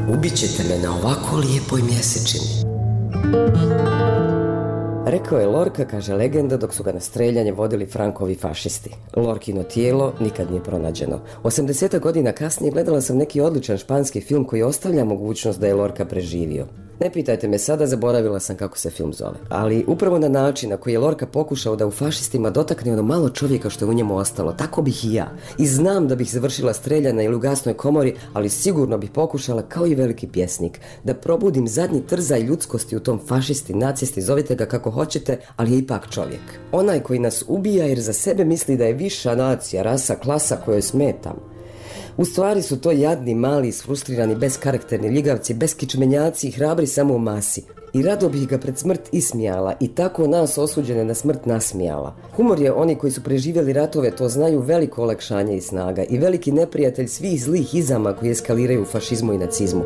Ubićete me na ovako lijepoj mjesečini. Rekao je Lorca, kaže legenda, dok su ga na streljanje vodili Frankovi fašisti. Lorkino tijelo nikad nije pronađeno. 80 godina kasnije gledala sam neki odličan španski film koji ostavlja mogućnost da je Lorca preživio. Ne pitajte me sada, zaboravila sam kako se film zove. Ali upravo na način na koji je Lorca pokušao da u fašistima dotakne ono malo čovjeka što je u njemu ostalo, tako bih i ja. I znam da bih završila streljana ili u gasnoj komori, ali sigurno bih pokušala, kao i veliki pjesnik, da probudim zadnji trzaj ljudskosti u tom fašisti, nacisti, zovite ga kako hoćete, ali je ipak čovjek. Onaj koji nas ubija jer za sebe misli da je viša nacija, rasa, klasa kojoj smetam. U stvari su to jadni, mali, isfrustrirani, beskarakterni ljigavci, beskičmenjaci i hrabri samo u masi. I rado bih ga pred smrt ismijala i tako nas osuđene na smrt nasmijala. Humor je, oni koji su preživjeli ratove to znaju, veliko olakšanje i snaga i veliki neprijatelj svih zlih izama koji eskaliraju u fašizmu i nacizmu.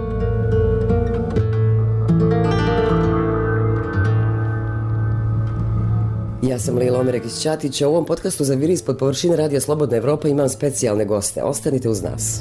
Ja sam Lila Omirek iz Čatića. U ovom podcastu za Viri ispod površine Radija Slobodna Evropa imam specijalne goste. Ostanite uz nas.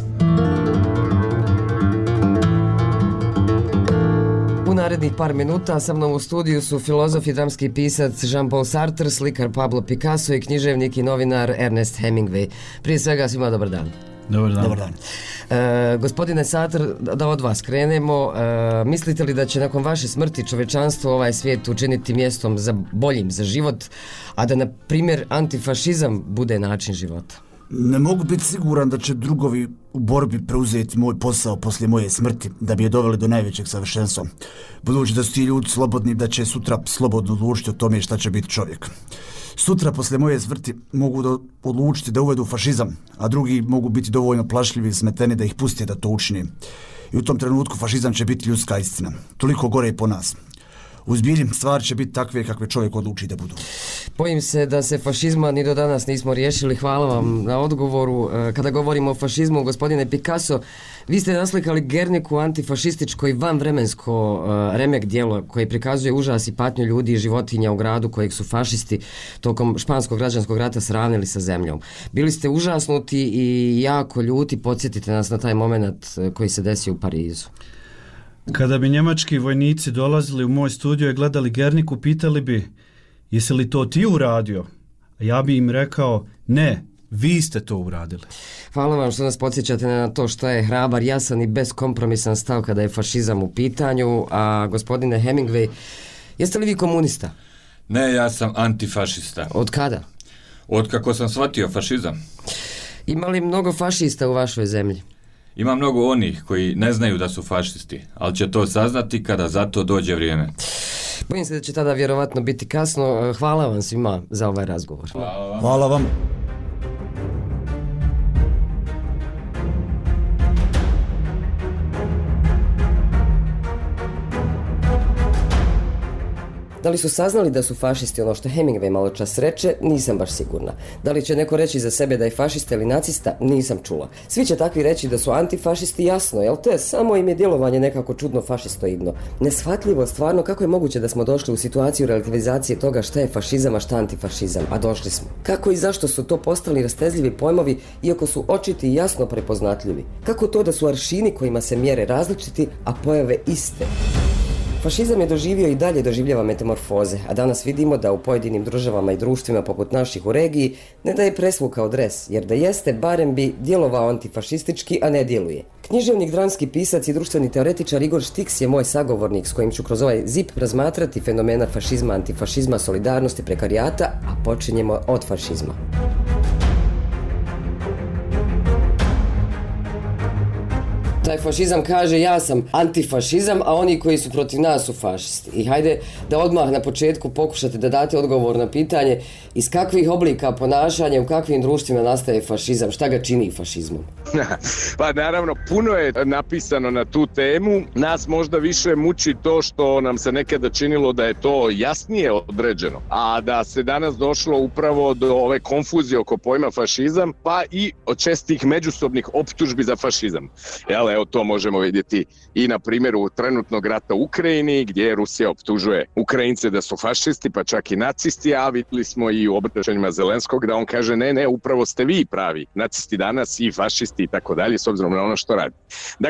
U narednih par minuta sa mnom u studiju su filozof i dramski pisac Jean-Paul Sartre, slikar Pablo Picasso i književnik i novinar Ernest Hemingway. Prije svega svima dobar dan. Dobar dan. Gospodine Sartre, da od vas krenemo. Mislite li da će nakon vaše smrti čovečanstvo ovaj svijet učiniti mjestom boljim za život, a da, na primjer, antifašizam bude način života? Ne mogu biti siguran da će drugovi u borbi preuzeti moj posao poslije moje smrti, da bi je doveli do najvećeg savršenstva. Budući da su ti ljudi slobodni, da će sutra slobodno odlučiti o tome šta će biti čovjek. Sutra poslije moje smrti mogu odlučiti da uvedu fašizam, a drugi mogu biti dovoljno plašljivi i smeteni da ih puste da to učini. I u tom trenutku fašizam će biti ljudska istina. Toliko gore i po nas. U zbilji stvari će biti takve kakve čovjek odluči da budu. Bojim se da se fašizma ni do danas nismo riješili. Hvala vam na odgovoru. Kada govorimo o fašizmu, gospodine Picasso, vi ste naslikali Gerniku, antifašističko i vanvremensko remek djelo koje prikazuje užas i patnju ljudi i životinja u gradu kojeg su fašisti tokom španskog građanskog rata sravnili sa zemljom. Bili ste užasnuti i jako ljuti. Podsjetite nas na taj moment koji se desio u Parizu. Kada bi njemački vojnici dolazili u moj studio i gledali Gerniku, pitali bi: jesi li to ti uradio? A ja bi im rekao: ne, vi ste to uradili. Hvala vam što nas podsjećate na to što je hrabar, jasan i beskompromisan stav kada je fašizam u pitanju. A gospodine Hemingway, jeste li vi komunista? Ne, ja sam antifašista. Od kada? Od kako sam shvatio fašizam. Ima li mnogo fašista u vašoj zemlji? Ima mnogo onih koji ne znaju da su fašisti, ali će to saznati kada za to dođe vrijeme. Bojim se da će tada vjerovatno biti kasno. Hvala vam svima za ovaj razgovor. Hvala vam. Da li su saznali da su fašisti ono što Hemingway malo čas reče, nisam baš sigurna. Da li će neko reći za sebe da je fašista ili nacista, nisam čula. Svi će takvi reći da su antifašisti, jasno, jel to je samo im je djelovanje nekako čudno fašistoidno. Neshvatljivo stvarno kako je moguće da smo došli u situaciju relativizacije toga šta je fašizam, a šta antifašizam, a došli smo. Kako i zašto su to postali rastezljivi pojmovi, iako su očiti i jasno prepoznatljivi? Kako to da su aršini kojima se mjere različiti, a pojave iste? Fašizam je doživio i dalje doživljava metamorfoze, a danas vidimo da u pojedinim državama i društvima poput naših u regiji ne da je presvukao dres, jer da jeste, barem bi djelovao antifašistički, a ne djeluje. Književnik, dramski pisac i društveni teoretičar Igor Štiks je moj sagovornik s kojim ću kroz ovaj zip razmatrati fenomena fašizma, antifašizma, solidarnosti, prekarijata, a počinjemo od fašizma. Taj fašizam kaže ja sam antifašizam, a oni koji su protiv nas su fašisti. I hajde da odmah na početku pokušate da date odgovor na pitanje iz kakvih oblika ponašanja, u kakvim društvima nastaje fašizam, šta ga čini fašizmom? Pa naravno, puno je napisano na tu temu. Nas možda više muči to što nam se nekada činilo da je to jasnije određeno, a da se danas došlo upravo do ove konfuzije oko pojma fašizam, pa i od čestih međusobnih optužbi za fašizam. Evo, to možemo vidjeti i na primjeru trenutnog rata u Ukrajini, gdje Rusija optužuje Ukrajince da su fašisti, pa čak i nacisti, a vidjeli smo i u obraćanjima Zelenskog da on kaže ne, upravo ste vi pravi nacisti danas i fašisti i tako dalje, s obzirom na ono što radi. Dakle,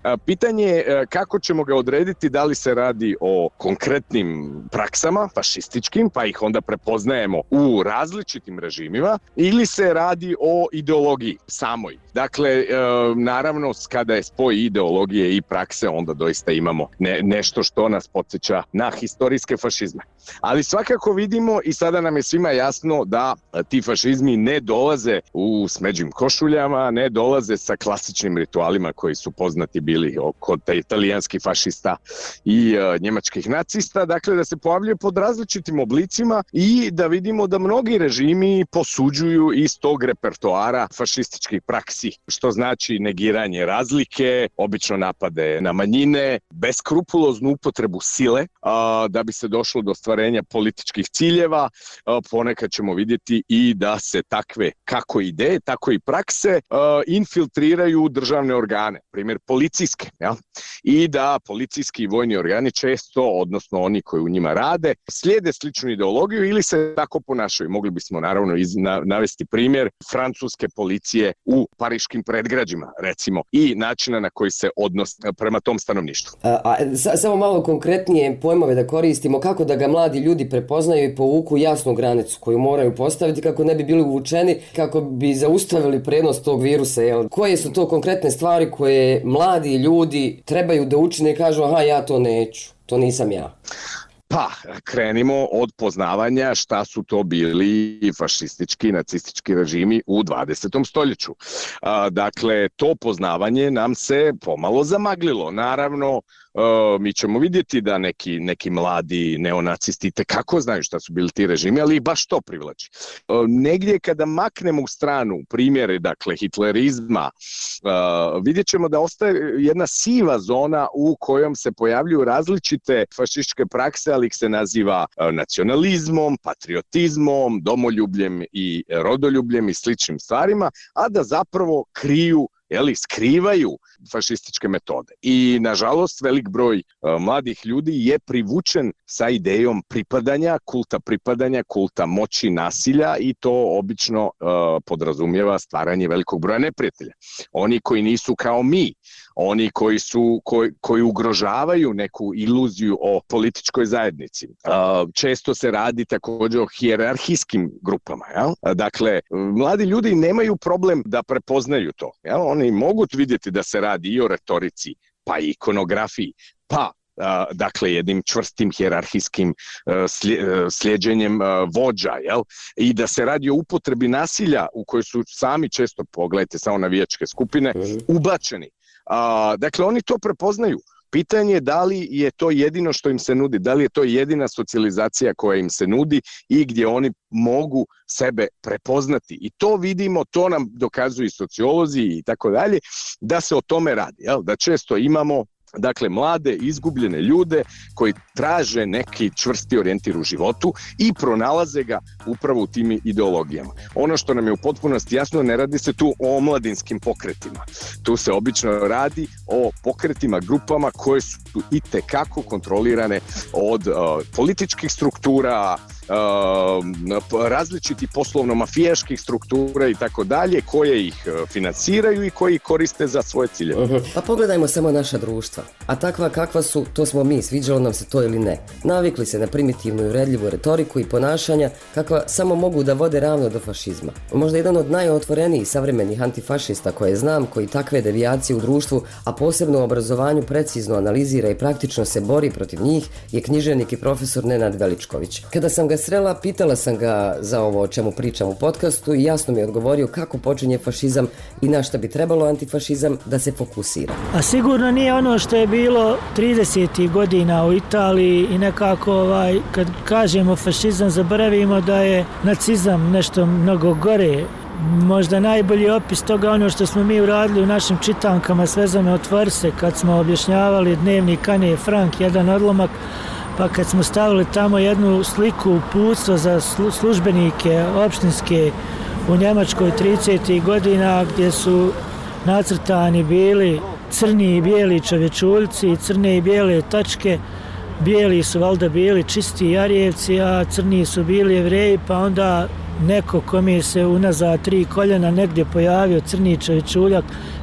Pitanje je kako ćemo ga odrediti, da li se radi o konkretnim praksama, fašističkim, pa ih onda prepoznajemo u različitim režimima, ili se radi o ideologiji samoj. Dakle, naravno, kada je spoj ideologije i prakse, onda doista imamo nešto što nas podsjeća na historijske fašizme. Ali svakako vidimo i sada nam je svima jasno da ti fašizmi ne dolaze u smeđim košuljama, ne dolaze sa klasičnim ritualima koji su poznati bili kod italijanskih fašista i njemačkih nacista, dakle da se pojavljuje pod različitim oblicima i da vidimo da mnogi režimi posuđuju iz tog repertoara fašističkih praksi, što znači negiranje razlike, obično napade na manjine, beskrupuloznu upotrebu sile da bi se došlo do ostvarenja političkih ciljeva. Ponekad ćemo vidjeti i da se takve kako ideje, tako i prakse infiltriraju u državne organe, primjer policijske, ja? I da policijski i vojni organi često, odnosno oni koji u njima rade, slijede sličnu ideologiju ili se tako ponašaju. Mogli bismo naravno navesti primjer francuske policije u pariškim predgrađima, recimo, i načina na koji se odnos prema tom stanovništvu. Samo malo konkretnije pojmove da koristimo, kako da ga mladi ljudi prepoznaju i povuku jasnu granicu koju moraju postaviti kako ne bi bili uvučeni, kako bi zaustavili prenos tog virusa. Jel? Koje su to konkretne stvari koje mladi ljudi trebaju da učine i kažu aha, ja to neću, to nisam ja? Pa, krenimo od poznavanja šta su to bili fašistički i nacistički režimi u 20. stoljeću. Dakle, to poznavanje nam se pomalo zamaglilo. Naravno, mi ćemo vidjeti da neki mladi neonacisti kako znaju šta su bili ti režimi, ali i baš to privlači. Negdje kada maknemo u stranu primjere, dakle, hitlerizma, vidjet ćemo da ostaje jedna siva zona u kojom se pojavljuju različite fašističke prakse, ali ih se naziva nacionalizmom, patriotizmom, domoljubljem i rodoljubljem i sličnim stvarima, a da zapravo skrivaju fašističke metode. I nažalost velik broj mladih ljudi je privučen sa idejom pripadanja, kulta moći, nasilja, i to obično podrazumijeva stvaranje velikog broja neprijatelja. Oni koji nisu kao mi, oni koji ugrožavaju neku iluziju o političkoj zajednici. Često se radi također o hijerarhijskim grupama. Ja? Dakle, mladi ljudi nemaju problem da prepoznaju to. Ja? Oni mogu vidjeti da se radi i o retorici, pa i ikonografiji, pa dakle jednim čvrstim hijerarhijskim slijeđenjem vođa, jel? I da se radi o upotrebi nasilja u kojoj su sami često, pogledajte samo navijačke skupine, ubačeni. Dakle, oni to prepoznaju. Pitanje je da li je to jedino što im se nudi, da li je to jedina socijalizacija koja im se nudi i gdje oni mogu sebe prepoznati. I to vidimo, to nam dokazuju i sociolozi i tako dalje, da se o tome radi, jel? Da često imamo, dakle, mlade, izgubljene ljude koji traže neki čvrsti orijentir u životu i pronalaze ga upravo u tim ideologijama. Ono što nam je u potpunosti jasno, ne radi se tu o omladinskim pokretima. Tu se obično radi o pokretima, grupama koje su itekako kontrolirane od političkih struktura, različitih poslovno-mafijaških struktura i tako dalje, koje ih financiraju i koji koriste za svoje ciljeve. Pa pogledajmo samo naša društva. A takva kakva su, to smo mi, sviđalo nam se to ili ne. Navikli se na primitivnu i uvredljivu retoriku i ponašanja kakva samo mogu da vode ravno do fašizma. Možda jedan od najotvorenijih savremenih antifašista koje znam, koji takve devijacije u društvu, a posebno u obrazovanju, precizno analizira i praktično se bori protiv njih, je književnik i profesor Nenad Veličković. Kada sam ga srela, pitala sam ga za ovo o čemu pričam u podcastu i jasno mi je odgovorio kako počinje fašizam i na šta bi trebalo antifašizam da se fokusira. A sigurno nije ono što je bilo 30. godina u Italiji i nekako kad kažemo fašizam zaboravimo da je nacizam nešto mnogo gore. Možda najbolji opis toga ono što smo mi uradili u našim čitankama Svezane otvori se kad smo objašnjavali dnevnik Ane Frank, jedan odlomak, pa kad smo stavili tamo jednu sliku uputstva za službenike opštinske u Njemačkoj 30. godina gdje su nacrtani bili crni i bijeli čovječuljci, crne i bijele tačke, bijeli su valjda bili čisti Jarijevci, a crni su bili Jevreji, pa onda neko kome se unazad 3 koljena negdje pojavio crni čovječuljak,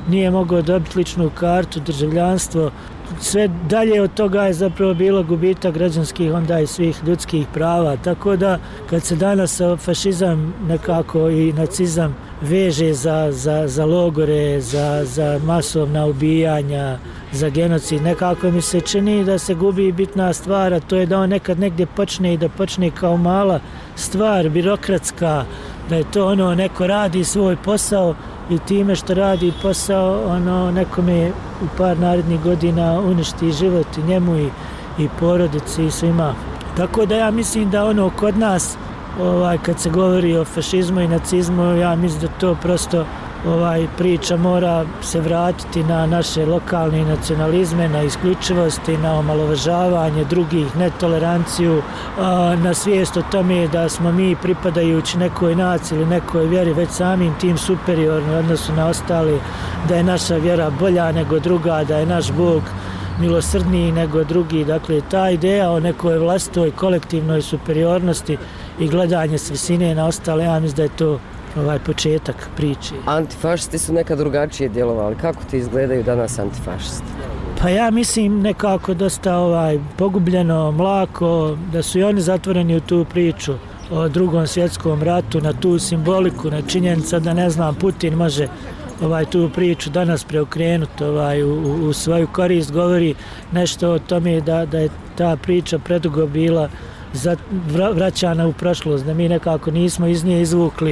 nije mogao dobiti ličnu kartu, državljanstvo. Sve dalje od toga je zapravo bilo gubitak građanskih onda i svih ljudskih prava. Tako da kad se danas fašizam nekako i nacizam veže za logore, za masovna ubijanja, za genocid, nekako mi se čini da se gubi bitna stvar, a to je da on nekad negdje počne i da počne kao mala stvar, birokratska, da je to ono neko radi svoj posao i time što radi posao ono nekome u par narednih godina uništi život i njemu i porodici i svima. Tako da ja mislim da ono kod nas kad se govori o fašizmu i nacizmu, ja mislim da to prosto priča mora se vratiti na naše lokalne nacionalizme, na isključivosti, na omalovažavanje drugih, netoleranciju, na svijest o tome da smo mi pripadajući nekoj naciji ili nekoj vjeri već samim tim superiorni u odnosu na ostali, da je naša vjera bolja nego druga, da je naš Bog milosrdniji nego drugi. Dakle, ta ideja o nekoj vlastitoj kolektivnoj superiornosti i gledanje s visine na ostale, ja mislim da je to početak priče. Antifašisti su nekad drugačije djelovali. Kako ti izgledaju danas antifašisti? Pa ja mislim nekako dosta pogubljeno, mlako, da su i oni zatvoreni u tu priču o Drugom svjetskom ratu, na tu simboliku, na činjenica da ne znam, Putin može tu priču danas preokrenuti u svoju korist, govori nešto o tome da je ta priča predugo bila vraćana u prošlost, da mi nekako nismo iz nje izvukli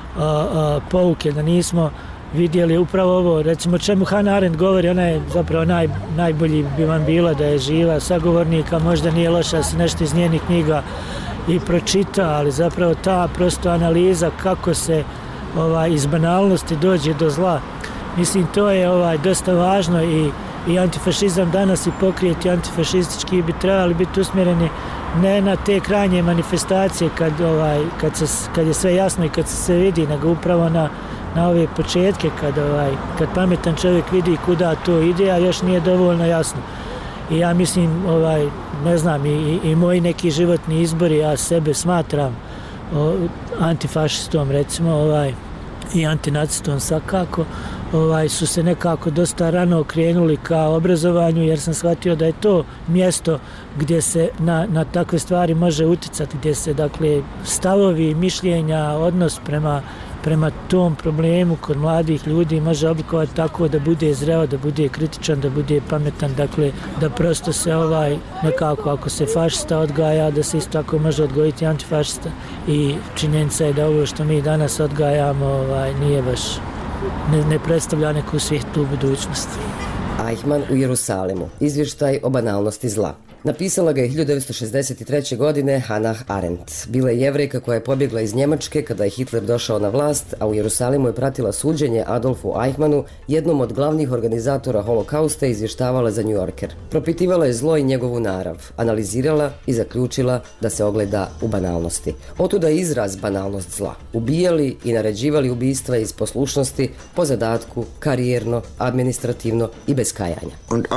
pouke, da nismo vidjeli upravo ovo, recimo čemu Hannah Arendt govori, ona je zapravo najbolji bi vam bila da je živa sagovornika, možda nije loša da se nešto iz njenih knjiga i pročita, ali zapravo ta prosto analiza kako se iz banalnosti dođe do zla. Mislim, to je dosta važno i antifašizam danas i pokrijeti antifašistički bi trebali biti usmjereni ne na te krajnje manifestacije kad je sve jasno i kad se sve vidi, nego upravo na ove početke kad pametan čovjek vidi kuda to ide, a još nije dovoljno jasno. I ja mislim, ne znam, i moji neki životni izbori, ja sebe smatram antifašistom, recimo, i antinacistom svakako, su se nekako dosta rano okrenuli ka obrazovanju, jer sam shvatio da je to mjesto gdje se na takve stvari može uticati, gdje se dakle stavovi, mišljenja, odnos prema tom problemu kod mladih ljudi može oblikovati tako da bude zreo, da bude kritičan, da bude pametan, dakle da prosto se nekako ako se fašista odgaja, da se isto tako može odgojiti antifašista i činjenica je da ovo što mi danas odgajamo nije baš, ne predstavlja neku svijetlu budućnost. Eichmann u Jerusalimu. Izvještaj o banalnosti zla. Napisala ga je 1963. godine Hannah Arendt. Bila je Jevrejka koja je pobjegla iz Njemačke kada je Hitler došao na vlast, a u Jerusalimu je pratila suđenje Adolfu Eichmannu, jednom od glavnih organizatora holokausta, i izvještavala za New Yorker. Propitivala je zlo i njegovu narav, analizirala i zaključila da se ogleda u banalnosti. Otuda je izraz banalnost zla. Ubijali i naređivali ubistva iz poslušnosti, po zadatku, karijerno, administrativno i bez kajanja.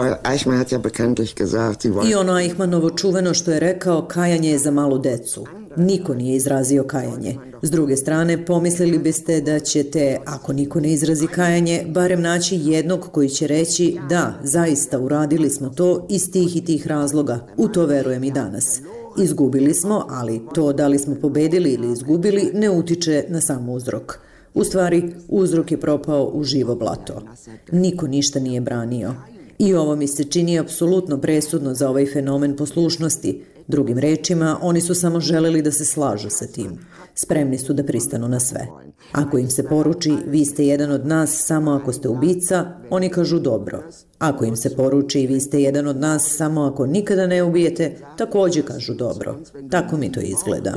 I ono Eichmannovo čuveno što je rekao, kajanje je za malu decu. Niko nije izrazio kajanje. S druge strane, pomislili biste da ćete, ako niko ne izrazi kajanje, barem naći jednog koji će reći da, zaista uradili smo to iz tih i tih razloga. U to verujem i danas. Izgubili smo, ali to da li smo pobedili ili izgubili ne utiče na sam uzrok. U stvari, uzrok je propao u živo blato. Niko ništa nije branio. I ovo mi se čini apsolutno presudno za ovaj fenomen poslušnosti. Drugim rečima, oni su samo želeli da se slažu sa tim. Spremni su da pristanu na sve. Ako im se poruči, vi ste jedan od nas samo ako ste ubica, oni kažu dobro. Ako im se poruči, vi ste jedan od nas samo ako nikada ne ubijete, također kažu dobro. Tako mi to izgleda.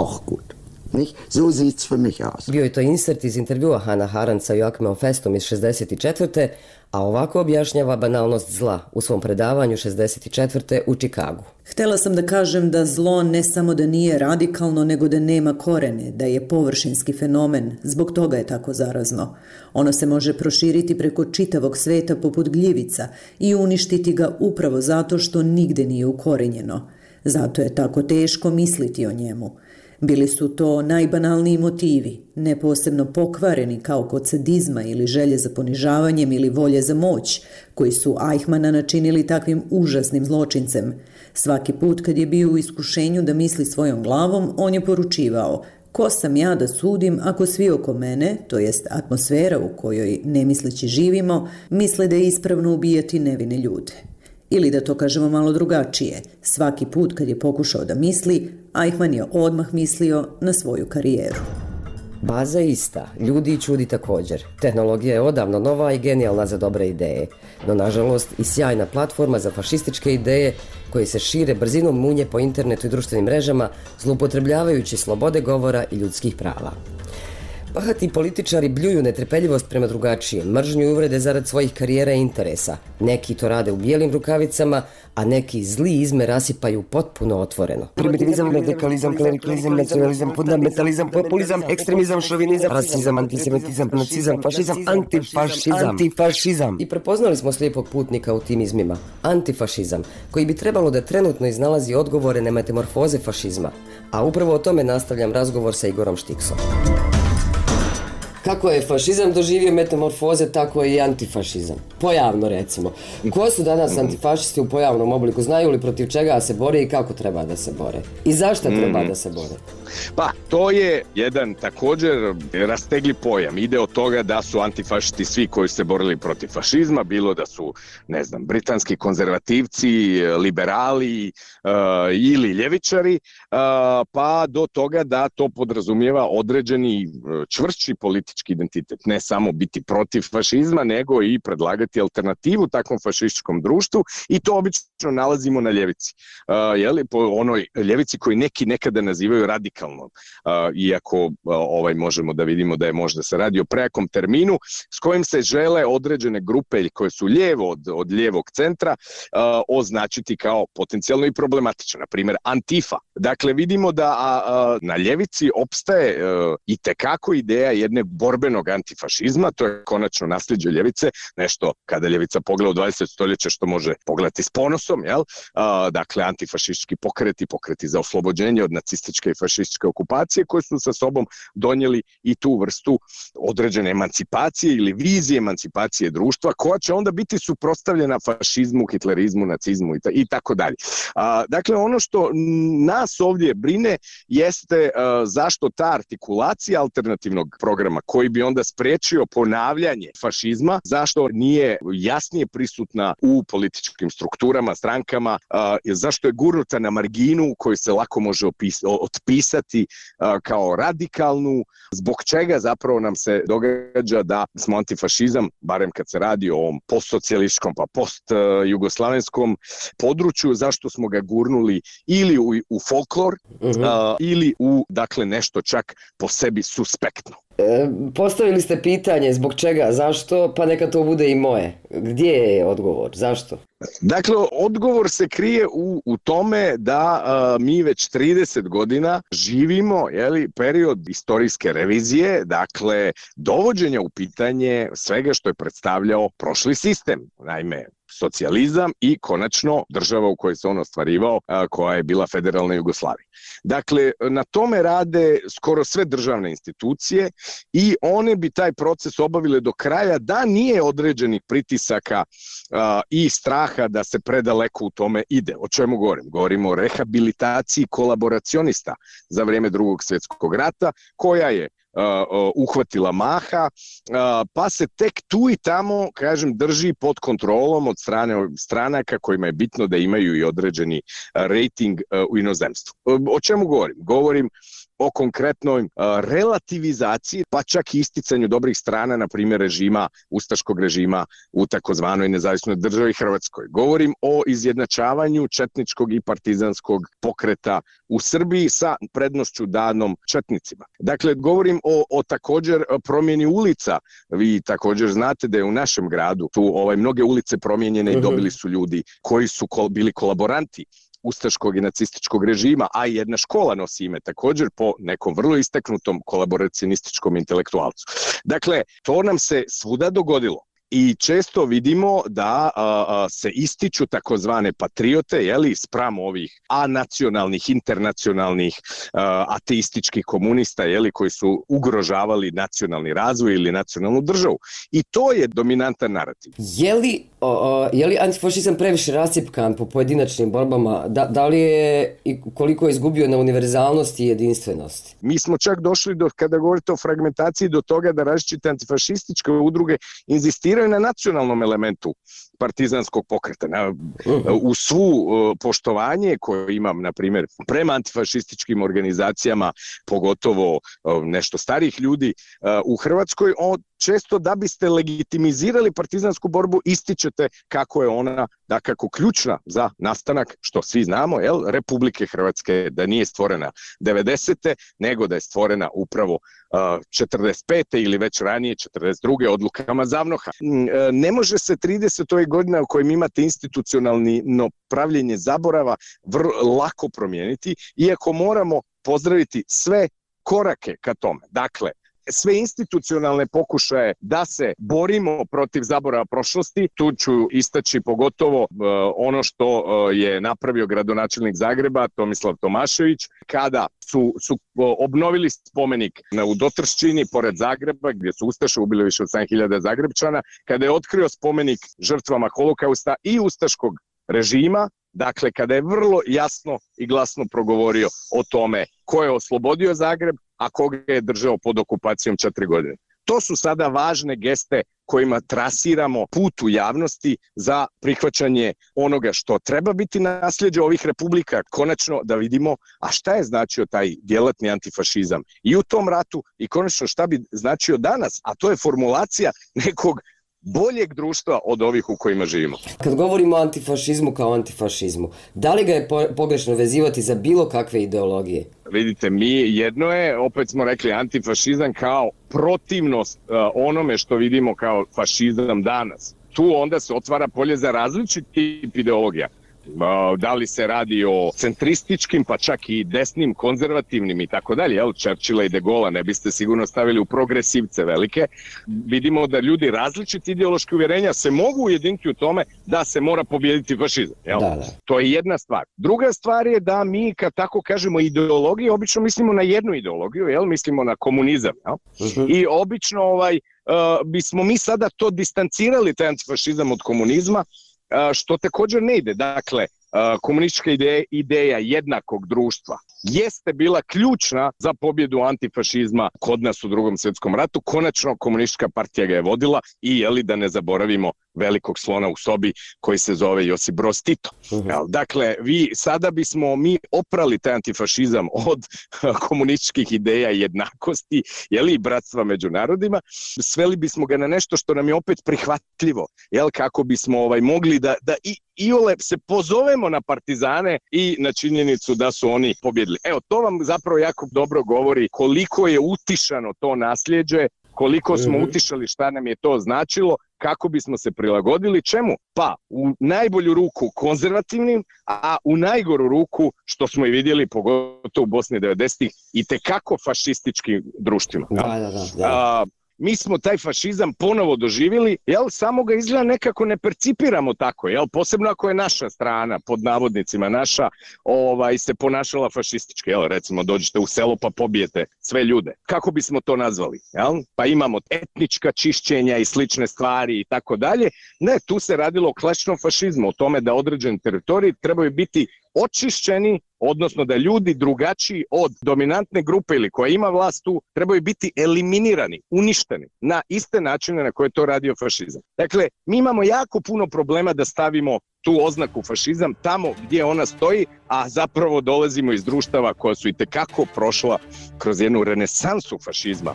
Bio je to insert iz intervjua Hannah Arendt sa Joachimom Festom iz 64. A ovako objašnjava banalnost zla u svom predavanju 64. u Čikagu. Htjela sam da kažem da zlo ne samo da nije radikalno, nego da nema korene, da je površinski fenomen, zbog toga je tako zarazno. Ono se može proširiti preko čitavog sveta poput gljivica i uništiti ga upravo zato što nigde nije ukorenjeno. Zato je tako teško misliti o njemu. Bili su to najbanalniji motivi, ne posebno pokvareni kao kod sadizma ili želje za ponižavanjem ili volje za moć, koji su Eichmanna načinili takvim užasnim zločincem. Svaki put kad je bio u iskušenju da misli svojom glavom, on je poručivao: ko sam ja da sudim ako svi oko mene, to jest atmosfera u kojoj nemisleći živimo, misle da je ispravno ubijati nevine ljude. Ili da to kažemo malo drugačije, svaki put kad je pokušao da misli, Eichmann je odmah mislio na svoju karijeru. Baza je ista, ljudi i čudi također. Tehnologija je odavno nova i genijalna za dobre ideje, no nažalost i sjajna platforma za fašističke ideje koje se šire brzinom munje po internetu i društvenim mrežama, zloupotrebljavajući slobode govora i ljudskih prava. Bahati političari bljuju netrpeljivost prema drugačijem, mržnju i uvrede zarad svojih karijera i interesa. Neki to rade u bijelim rukavicama, a neki zli izme rasipaju potpuno otvoreno. Primitivizam, radikalizam, klerikalizam, nacionalizam, fundamentalizam, populizam, ekstremizam, šovinizam, rasizam, antisemitizam, nacizam, fašizam, antifašizam. I prepoznali smo slijepog putnika u tim izmima. Antifašizam, koji bi trebalo da trenutno iznalazi odgovore na metamorfoze fašizma. A upravo o tome nastavljam razgovor sa Igorom Štiksom. Kako je fašizam doživio metamorfoze, tako je i antifašizam. Pojavno recimo. Ko su danas antifašisti u pojavnom obliku? Znaju li protiv čega se bore i kako treba da se bore? I zašto treba da se bore? Pa, to je jedan također rastegli pojam. Ide od toga da su antifašisti svi koji se borili protiv fašizma, bilo da su, ne znam, britanski konzervativci, liberali ili ljevičari, pa do toga da to podrazumijeva određeni čvršći politički identitet. Ne samo biti protiv fašizma, nego i predlagati alternativu takvom fašističkom društvu, i to obično nalazimo na ljevici. Po onoj ljevici koju neki nekada nazivaju radikalnom. Iako možemo da vidimo da je možda se radi o prejakom terminu s kojim se žele određene grupe koje su lijevo od lijevog centra označiti kao potencijalno i problematično. Na primjer, Antifa. Dakle, vidimo da na ljevici opstaje i tekako ideja jedne borbenog antifašizma, to je konačno nasljeđe ljevice, nešto kada ljevica pogleda u 20. stoljeće što može pogledati s ponosom, dakle antifašistički pokreti za oslobođenje od nacističke i fašističke okupacije koje su sa sobom donijeli i tu vrstu određene emancipacije ili vizije emancipacije društva koja će onda biti suprotstavljena fašizmu, hitlerizmu, nacizmu i tako dalje. Dakle, ono što nas ovdje brine jeste zašto ta artikulacija alternativnog programa koji bi onda spriječio ponavljanje fašizma, zašto nije jasnije prisutna u političkim strukturama, strankama, zašto je gurnuta na marginu koju se lako može otpisati kao radikalnu, zbog čega zapravo nam se događa da smo antifašizam, barem kad se radi o ovom postsocijalističkom pa postjugoslavenskom području, zašto smo ga gurnuli ili u folklor ili u, dakle, nešto čak po sebi suspektno. Postavili ste pitanje zbog čega, zašto, pa neka to bude i moje. Gdje je odgovor, zašto? Dakle, odgovor se krije u tome da mi već 30 godina živimo period istorijske revizije, dakle dovođenja u pitanje svega što je predstavljao prošli sistem, naime socijalizam i konačno država u kojoj se on ostvarivao, koja je bila federalna Jugoslavija. Dakle, na tome rade skoro sve državne institucije i one bi taj proces obavile do kraja da nije određenih pritisaka i straha da se predaleko u tome ide. O čemu govorim? Govorimo o rehabilitaciji kolaboracionista za vrijeme Drugog svjetskog rata, koja je uhvatila maha, pa se tek tu i tamo, drži pod kontrolom od strane stranaka kojima je bitno da imaju i određeni rating u inozemstvu. O čemu govorim? Govorim o konkretnoj relativizaciji, pa čak i isticanju dobrih strana, na primjer ustaškog režima u takozvanoj nezavisnoj državi Hrvatskoj. Govorim o izjednačavanju četničkog i partizanskog pokreta u Srbiji sa prednošću danom četnicima. Dakle, govorim o također promjeni ulica. Vi također znate da je u našem gradu tu mnoge ulice promijenjene i dobili su ljudi koji su bili kolaboranti ustaškog i nacističkog režima, a i jedna škola nosi ime također po nekom vrlo istaknutom kolaboracionističkom intelektualcu. Dakle, to nam se svuda dogodilo. i često vidimo da se ističu takozvane patriote, spram ovih anacionalnih, internacionalnih, ateističkih komunista, koji su ugrožavali nacionalni razvoj ili nacionalnu državu. I to je dominantan narativ. Je li antifašizam previše rascjepkan po pojedinačnim borbama? Da li je i koliko je izgubio na univerzalnosti i jedinstvenosti? Mi smo čak došli kada govorite o fragmentaciji do toga da različite antifašističke udruge inzistiraju na nacionalnom elementu partizanskog pokreta. U svu poštovanje koje imam, na primjer, prema antifašističkim organizacijama, pogotovo nešto starih ljudi u Hrvatskoj, često da biste legitimizirali partizansku borbu ističete kako je ona dakako ključna za nastanak, što svi znamo, Republike Hrvatske, da nije stvorena 90. nego da je stvorena upravo 45. ili već ranije 42. odlukama Zavnoha. Ne može se 30. godina u kojim imate institucionalno pravljenje zaborava lako promijeniti, iako moramo pozdraviti sve korake ka tome. Dakle, sve institucionalne pokušaje da se borimo protiv zaborava prošlosti, tu ću istaći pogotovo ono što je napravio gradonačelnik Zagreba Tomislav Tomašević, kada su obnovili spomenik u Dotrščini pored Zagreba, gdje su ustaše ubili više od 7.000 Zagrebčana, kada je otkrio spomenik žrtvama Holokausta i ustaškog režima, dakle kada je vrlo jasno i glasno progovorio o tome ko je oslobodio Zagreb, a koga je držao pod okupacijom 4 godine. To su sada važne geste kojima trasiramo put u javnosti za prihvaćanje onoga što treba biti nasljeđe ovih republika, konačno da vidimo a šta je značio taj djelatni antifašizam i u tom ratu i konačno šta bi značio danas, a to je formulacija nekog boljeg društva od ovih u kojima živimo. Kad govorimo o antifašizmu kao antifašizmu, da li ga je pogrešno vezivati za bilo kakve ideologije? Vidite, jedno je, opet smo rekli, antifašizam kao protivnost onome što vidimo kao fašizam danas. Tu onda se otvara polje za različit tip ideologija. Da li se radi o centrističkim, pa čak i desnim, konzervativnim i tako dalje, Churchilla i De Gaulle'a ne biste sigurno stavili u progresivce velike. Vidimo da ljudi različiti ideološki uvjerenja se mogu ujediniti u tome da se mora pobijediti fašizam. Da. To je jedna stvar. Druga stvar je da mi, kad tako kažemo ideologiju, obično mislimo na jednu ideologiju, mislimo na komunizam. I obično bismo mi sada to distancirali, taj antifašizam od komunizma, što također ne ide. Dakle, komunistička ideja jednakog društva jeste bila ključna za pobjedu antifašizma kod nas u Drugom svjetskom ratu. Konačno komunistička partija ga je vodila i da ne zaboravimo velikog slona u sobi koji se zove Josip Broz Tito. Dakle, sada bismo mi oprali taj antifašizam od komunističkih ideja jednakosti i bratstva među narodima, sveli bismo ga na nešto što nam je opet prihvatljivo, kako bismo mogli da iole se pozovemo na partizane i na činjenicu da su oni pobjedili. To vam zapravo jako dobro govori koliko je utišano to nasljeđe, koliko smo utišali šta nam je to značilo, kako bismo se prilagodili čemu? Pa u najbolju ruku konzervativnim, a u najgoru ruku, što smo i vidjeli pogotovo u Bosni 90-ih, i tekako fašističkim društvima. Da. Mi smo taj fašizam ponovo doživjeli, samo ga izgleda nekako ne percipiramo tako, posebno ako je naša strana, pod navodnicima naša, se ponašala fašistički, recimo dođete u selo pa pobijete sve ljude. Kako bismo to nazvali? Pa imamo etnička čišćenja i slične stvari i tako dalje. Ne, tu se radilo o klasičnom fašizmu, o tome da određeni teritoriji trebaju biti očišćeni, odnosno da ljudi drugačiji od dominantne grupe ili koja ima vlast tu trebaju biti eliminirani, uništeni na iste načine na koje to radio fašizam. Dakle, mi imamo jako puno problema da stavimo tu oznaku fašizam tamo gdje ona stoji, a zapravo dolazimo iz društava koja su itekako prošla kroz jednu renesansu fašizma,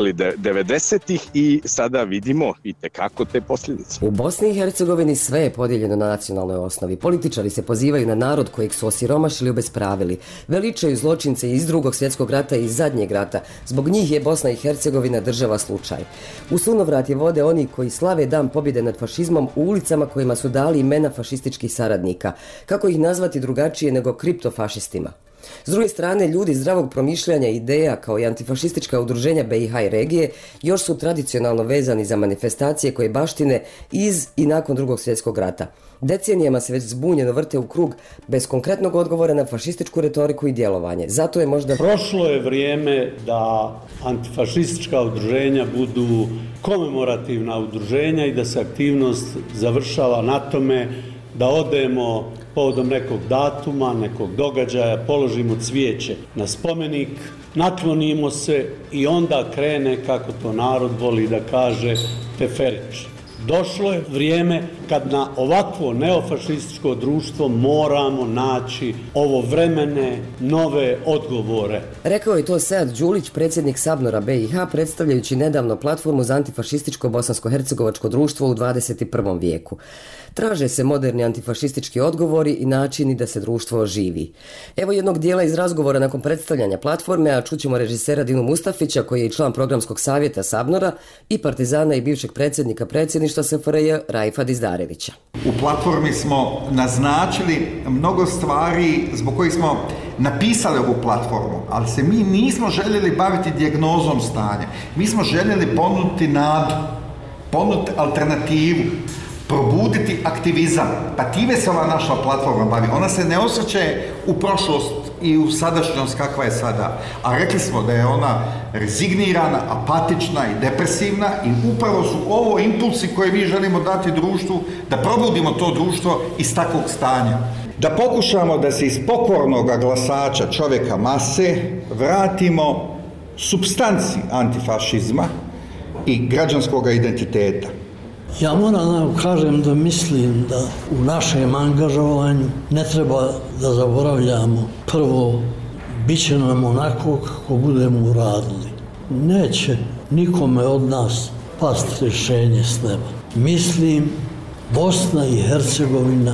90-ih, i sada vidimo itekako te posljedice. U Bosni i Hercegovini sve je podijeljeno na nacionalnoj osnovi. Političari se pozivaju na narod kojeg su osiromašili i obespravili. Veličaju zločince iz Drugog svjetskog rata i iz zadnjeg rata. Zbog njih je Bosna i Hercegovina država slučaj. U sunovrat je vode oni koji slave dan pobjede nad fašizmom u ulicama kojima su dali imena fašističkih saradnika. Kako ih nazvati drugačije nego kriptofašistima? S druge strane, ljudi zdravog promišljanja i ideja kao i antifašistička udruženja BiH i regije još su tradicionalno vezani za manifestacije koje baštine iz i nakon Drugog svjetskog rata. Decenijama se već zbunjeno vrte u krug bez konkretnog odgovora na fašističku retoriku i djelovanje. Zato je možda... Prošlo je vrijeme da antifašistička udruženja budu komemorativna udruženja i da se aktivnost završava na tome da odemo povodom nekog datuma, nekog događaja, položimo cvijeće na spomenik, naklonimo se i onda krene, kako to narod voli da kaže, teferić. Došlo je vrijeme kad na ovakvo neofašističko društvo moramo naći ovovremene nove odgovore. Rekao je to Sead Đulić, predsjednik Sabnora BiH, predstavljajući nedavno platformu za antifašističko bosansko-hercegovačko društvo u 21. vijeku. Traže se moderni antifašistički odgovori i načini da se društvo oživi. Evo jednog dijela iz razgovora nakon predstavljanja platforme, a čućemo režisera Dinu Mustafića, koji je i član programskog savjeta Sabnora, i partizana i bivšeg predsjednika predsjedništva SFRJ Raifa Dizdarevića. U platformi smo naznačili mnogo stvari zbog kojih smo napisali ovu platformu, ali se mi nismo željeli baviti dijagnozom stanja. Mi smo željeli ponuditi nadu, ponuditi alternativu, probuditi aktivizam. Pa time se ova naša platforma bavi. Ona se ne osvrće u prošlost i u sadašnjost kakva je sada. A rekli smo da je ona rezignirana, apatična i depresivna i upravo su ovo impulsi koje mi želimo dati društvu, da probudimo to društvo iz takvog stanja. Da pokušamo da se iz pokornog glasača čovjeka mase vratimo supstanci antifašizma i građanskog identiteta. Ja moram da kažem da mislim da u našem angažovanju ne treba da zaboravljamo prvo, bit će nam onako kako budemo uradili. Neće nikome od nas pasti rješenje s neba. Mislim, Bosna i Hercegovina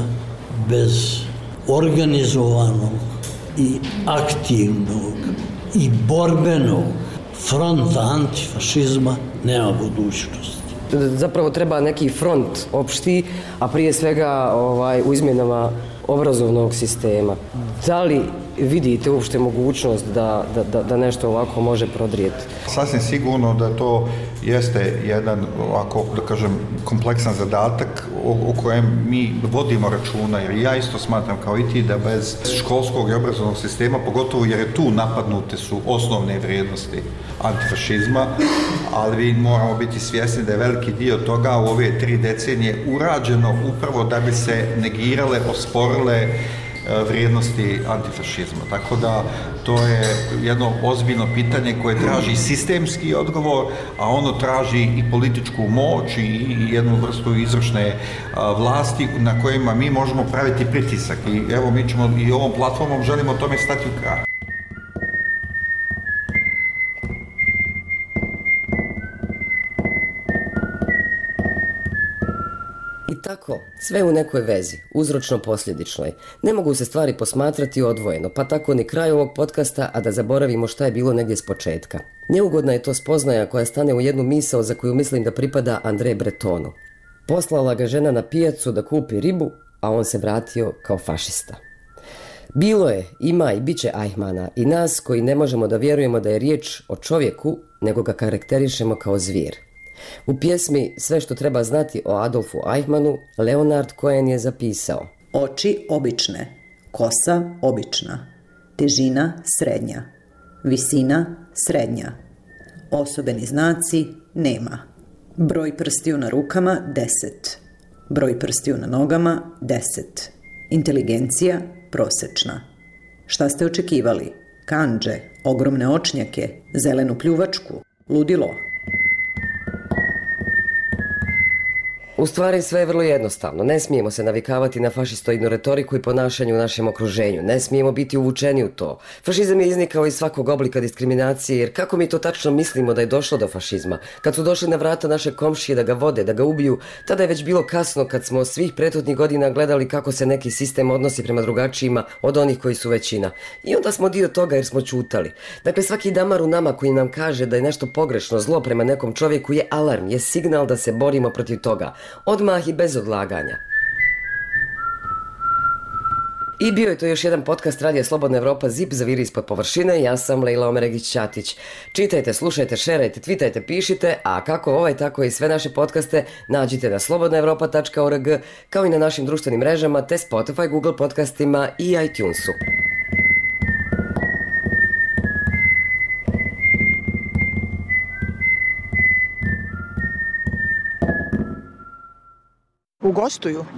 bez organizovanog i aktivnog i borbenog fronta antifašizma nema budućnosti. Zapravo treba neki front opšti, a prije svega u izmjenama obrazovnog sistema. Da li vidite uopšte mogućnost da nešto ovako može prodrijeti? Sasvim sigurno da to jeste jedan, ovako da kažem, kompleksan zadatak o kojem mi vodimo računa, jer ja isto smatram kao i ti da bez školskog i obrazovnog sistema, pogotovo jer je tu napadnute su osnovne vrijednosti antifašizma, ali mi moramo biti svjesni da je veliki dio toga u ove 3 decenije urađeno upravo da bi se negirale, osporile vrijednosti antifašizma. Tako da to je jedno ozbiljno pitanje koje traži sistemski odgovor, a ono traži i političku moć i jednu vrstu izvršne vlasti na kojima mi možemo praviti pritisak. I evo mi ćemo i ovom platformom želimo tome stati u kraj. Tako, sve u nekoj vezi, uzročno-posljedičnoj. Ne mogu se stvari posmatrati odvojeno, pa tako ni kraj ovog podcasta, a da zaboravimo šta je bilo negdje s početka. Neugodna je to spoznaja koja stane u jednu misao za koju mislim da pripada André Bretonu. Poslala ga žena na pijacu da kupi ribu, a on se vratio kao fašista. Bilo je, ima i bit će Eichmanna i nas koji ne možemo da vjerujemo da je riječ o čovjeku, nego ga karakterišemo kao zvir. U pjesmi Sve što treba znati o Adolfu Eichmannu, Leonard Cohen je zapisao: Oči obične, kosa obična, težina srednja, visina srednja, osobeni znaci nema, broj prstiju na rukama 10, broj prstiju na nogama 10, inteligencija prosječna. Šta ste očekivali? Kandže, ogromne očnjake, zelenu pljuvačku, ludilo? U stvari sve je vrlo jednostavno. Ne smijemo se navikavati na fašistoidnu retoriku i ponašanje u našem okruženju. Ne smijemo biti uvučeni u to. Fašizam je iznikao iz svakog oblika diskriminacije, jer kako mi to tačno mislimo da je došlo do fašizma? Kad su došli na vrata naše komšije da ga vode, da ga ubiju, tada je već bilo kasno kad smo svih prethodnih godina gledali kako se neki sistem odnosi prema drugačijima od onih koji su većina. I onda smo dio toga jer smo ćutali. Dakle, svaki damar u nama koji nam kaže da je nešto pogrešno, zlo prema nekom čovjeku je alarm, je signal da se borimo protiv toga. Odmah i bez odlaganja. I bio je to još jedan podcast Radija Slobodna Evropa, ZIP zaviri ispod površine. Ja sam Lejla Omeregić-Ćatić. Čitajte, slušajte, šerajte, twitajte, pišite, a kako ovaj, tako i sve naše podcaste nađite na slobodnaevropa.org, kao i na našim društvenim mrežama, te Spotify, Google podcastima i iTunesu. Ugostuju